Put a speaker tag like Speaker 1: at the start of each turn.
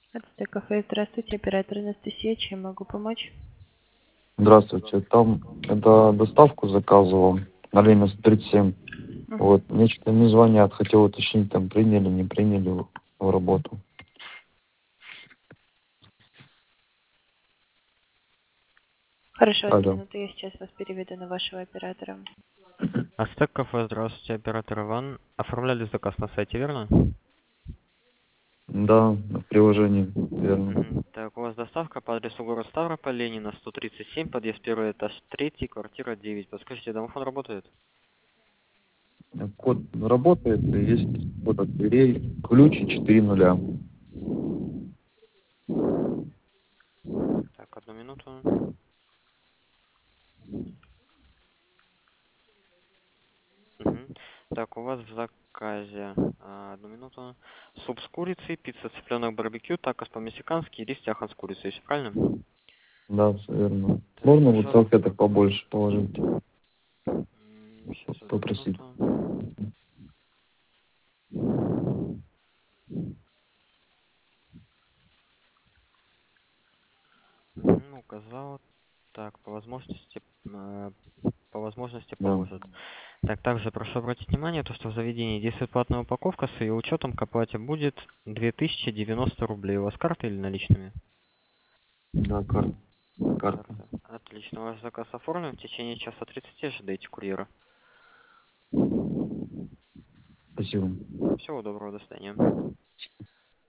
Speaker 1: Это кафе. Здравствуйте, оператор Анастасия. Чем могу помочь?
Speaker 2: Здравствуйте. Там это доставку заказывал на Ленина 37.
Speaker 1: Мгм.
Speaker 2: Вот, мне что-то не звонят. Хотел уточнить, там приняли, не приняли в работу.
Speaker 1: Хорошо, одну
Speaker 2: Алло.
Speaker 1: минуту. Я сейчас вас переведу на вашего оператора.
Speaker 3: Астек кафе, здравствуйте, оператор Иван. Оформляли заказ на сайте, верно?
Speaker 2: Да, в приложении, верно.
Speaker 3: Так, у вас доставка по адресу город Ставрополь, Ленина, 137, подъезд 1, этаж 3, квартира 9. Подскажите, домофон работает?
Speaker 2: Код работает, и есть код от дверей, ключ и 4 нуля.
Speaker 3: Так, одну минуту. Мгм. Так, у вас в заказе, одну минуту, суп с курицей, пицца цыпленок барбекю, такос по-мексикански и рис тяхан с курицей, все правильно?
Speaker 2: Да, все верно.
Speaker 3: Так,
Speaker 2: Можно вот
Speaker 3: пожалуйста.
Speaker 2: салфеток побольше положить,
Speaker 3: Сейчас, одну
Speaker 2: попросить.
Speaker 3: минуту. Указал. Так, по возможности
Speaker 2: Да.
Speaker 3: положат. Так, также прошу обратить внимание, то, что в заведении действует платная упаковка, с ее учетом к оплате будет 2090 рублей. У вас карта или наличными?
Speaker 2: Да, карта.
Speaker 3: Карта. Отлично. Ваш заказ оформлен. В течение часа 30 ожидайте курьера.
Speaker 2: Спасибо.
Speaker 3: Всего доброго, до свидания.